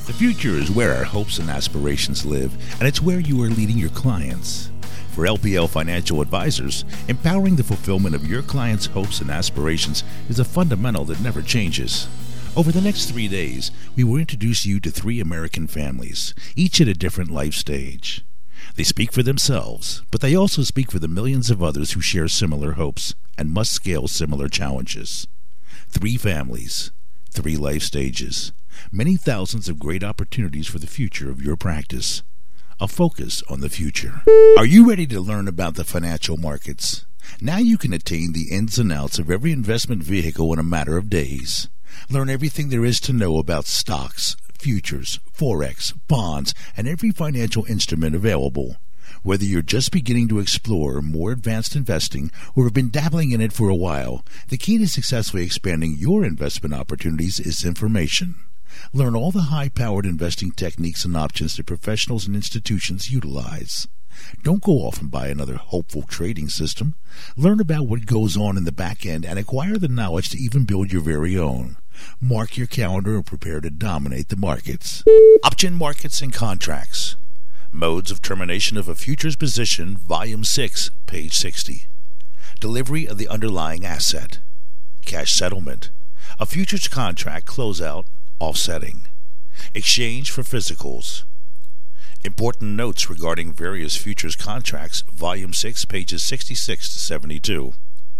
The future is where our hopes and aspirations live, and it's where you are leading your clients. For LPL Financial Advisors, empowering the fulfillment of your clients' hopes and aspirations is a fundamental that never changes. Over the next 3 days, we will introduce you to 3 American families, each at a different life stage. They speak for themselves, but they also speak for the millions of others who share similar hopes and must scale similar challenges. 3 families, 3 life stages, many thousands of great opportunities for the future of your practice. A focus on the future. Are you ready to learn about the financial markets? Now you can attain the ins and outs of every investment vehicle in a matter of days. Learn everything there is to know about stocks, futures, forex, bonds, and every financial instrument available. Whether you're just beginning to explore more advanced investing or have been dabbling in it for a while, the key to successfully expanding your investment opportunities is information. Learn all the high-powered investing techniques and options that professionals and institutions utilize. Don't go off and buy another hopeful trading system. Learn about what goes on in the back end and acquire the knowledge to even build your very own. Mark your calendar and prepare to dominate the markets. Option markets and contracts. Modes of termination of a futures position, Volume 6, page 60. Delivery of the underlying asset. Cash settlement. A futures contract closeout, offsetting. Exchange for physicals. Important notes regarding various futures contracts, Volume 6, pages 66 to 72.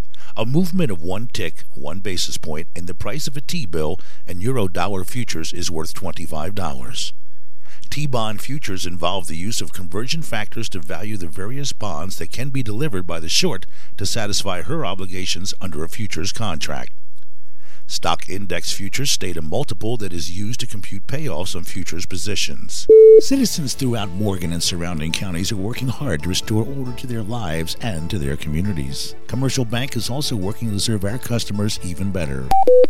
A movement of 1 tick, 1 basis point in the price of a T-bill and euro-dollar futures is worth $25. T-bond futures involve the use of conversion factors to value the various bonds that can be delivered by the short to satisfy her obligations under a futures contract. Stock index futures state a multiple that is used to compute payoffs on futures positions. Citizens throughout Morgan and surrounding counties are working hard to restore order to their lives and to their communities. Commercial Bank is also working to serve our customers even better.